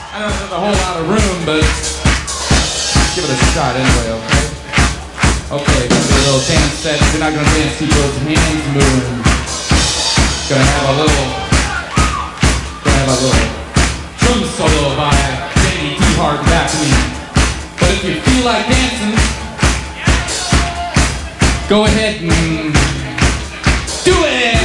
I know there's a whole lot of room, but give it a shot anyway, okay? Okay, gonna be a little dance set. You're not gonna dance, keep those hands moving. Gonna have a little drum solo by Danny T. Hart back to me. But if you feel like dancing, go ahead and do it!